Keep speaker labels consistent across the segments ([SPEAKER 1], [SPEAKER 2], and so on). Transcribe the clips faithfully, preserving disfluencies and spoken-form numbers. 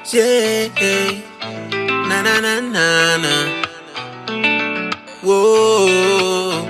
[SPEAKER 1] Yeah, na na na na na. Whoa.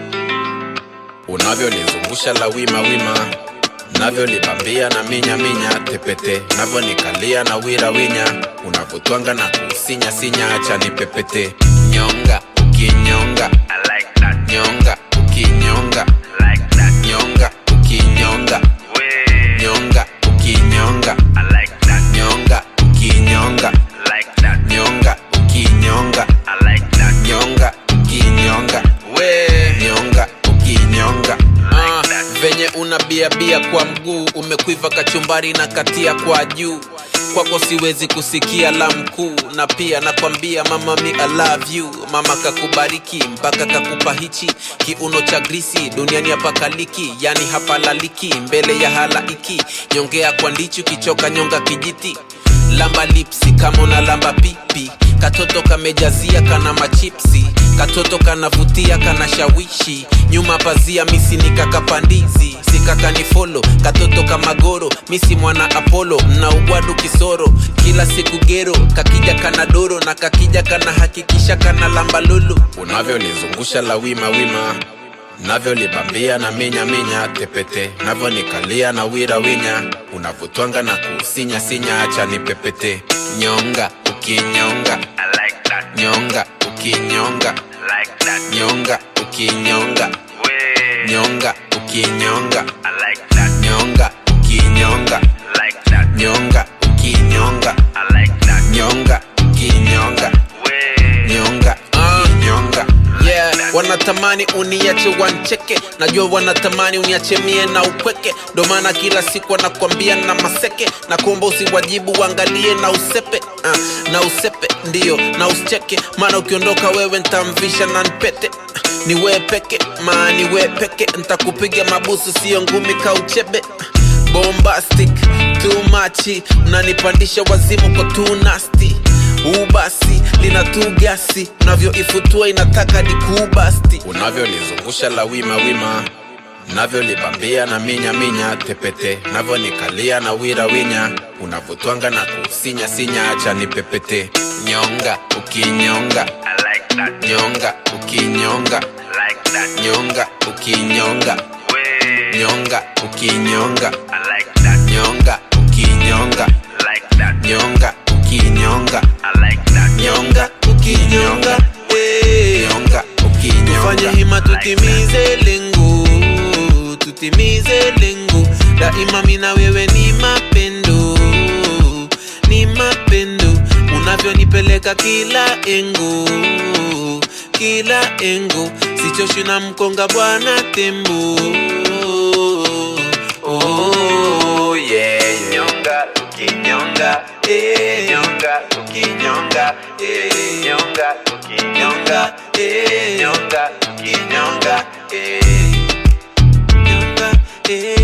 [SPEAKER 2] Unavyonizungusha la wima wima, unavyolibambia na minya minya tepete, unavyonikalia na wira winya, unavyotwanga na kusinya sinya acha nipepete. Nyonga ukinyonga,
[SPEAKER 3] I like that.
[SPEAKER 2] nyonga ukinyonga,
[SPEAKER 3] Like that.
[SPEAKER 2] nyonga ukinyonga,
[SPEAKER 3] Way.
[SPEAKER 2] nyonga ukinyonga,
[SPEAKER 3] I like that.
[SPEAKER 2] nyonga ukinyonga,
[SPEAKER 3] Like that.
[SPEAKER 2] nyonga ukinyonga,
[SPEAKER 3] I like that.
[SPEAKER 2] nyonga ukinyonga, we nyonga ukinyonga. Ah, venye unabia bia kwa mguu, umekuiva kachumbari na katia kwa juu. Kwako siwezi kusikia la mkuu, na pia nakwambia mama mi I love you. Mama kakubariki mpaka kakupa hichi kiuno cha grisi, duniani hapa kaliki, yani hapa laliki mbele ya halaiki. Nyongea kwa ndichu kichoka nyonga kijiti, lamba lipsi kama una lamba pipi. Katoto kamejazia kana machipsi, katoto kanavutia kana shawishi. Nyuma pazia misi nikakapandizi, sikaka ni follow. Katoto kama goro, misi mwana Apollo. Mna ugwadu kisoro, kila siku gero. Kakija kana doro, na kakija kana hakikisha kana lamba lulu. Unavyonizungusha la wima wima, unavyolibambia na minya minya tepete, unavyonikalia na wira winya, unavyotwanga na kusinya sinya acha nipepete. Nyonga ukinyonga,
[SPEAKER 3] I like that.
[SPEAKER 2] nyonga ukinyonga,
[SPEAKER 3] Like that.
[SPEAKER 2] nyonga ukinyonga,
[SPEAKER 3] Way.
[SPEAKER 2] nyonga ukinyonga,
[SPEAKER 3] I like that.
[SPEAKER 2] nyonga ukinyonga,
[SPEAKER 3] Like that.
[SPEAKER 2] nyonga ukinyonga,
[SPEAKER 3] I like that.
[SPEAKER 2] nyonga ukinyonga,
[SPEAKER 3] Way.
[SPEAKER 2] nyonga ukinyonga. Yeah, wanatamani uniache wancheke, najua wanatamani uniache mie na ukweke. Ndo maana kila siku wanakwambia na maseke, na kuomba usiwajibu wangalie na usepe. uh, Na usepe ndio na usicheke, maana ukiondoka wewe ntamvisha na npete. Ni we peke, maa ni we peke, ntakupiga mabusu sio ngumi kauchebe. Bombastic, too much, unanipandisha wazimu kwa too nasty. Ubasi, lina tu gasi, unavyoifutua inataka ni kubasti. Unavyonizungusha la wima wima, unavyolibambia na minya minya tepete, unavyonikalia na wira winya, unavyotwanga na kusinya sinya acha nipepete. Nyonga ukinyonga,
[SPEAKER 3] I like that.
[SPEAKER 2] nyonga ukinyonga,
[SPEAKER 3] Like that.
[SPEAKER 2] nyonga ukinyonga,
[SPEAKER 3] Way.
[SPEAKER 2] nyonga ukinyonga,
[SPEAKER 3] I like that.
[SPEAKER 2] nyonga ukinyonga,
[SPEAKER 3] Like that.
[SPEAKER 2] nyonga ukinyonga,
[SPEAKER 3] I like that.
[SPEAKER 1] Nyonga ukinyonga, eh.
[SPEAKER 2] nyonga ukinyonga.
[SPEAKER 1] Fanya hima tutimize lengo, tutimize lengo. Daima mina wewe ni mapendo, ni mapendo. Unavyonipeleka kila engo, kila engo. Sichoshi na mkonga bwana tembo. Oh yeah, yeah.
[SPEAKER 3] Nyonga ukinyonga,
[SPEAKER 1] Eh,
[SPEAKER 3] nyonga ukinyonga,
[SPEAKER 1] eh,
[SPEAKER 3] nyonga ukinyonga,
[SPEAKER 1] eh,
[SPEAKER 3] nyonga ukinyonga,
[SPEAKER 1] eh, nyonga, eh.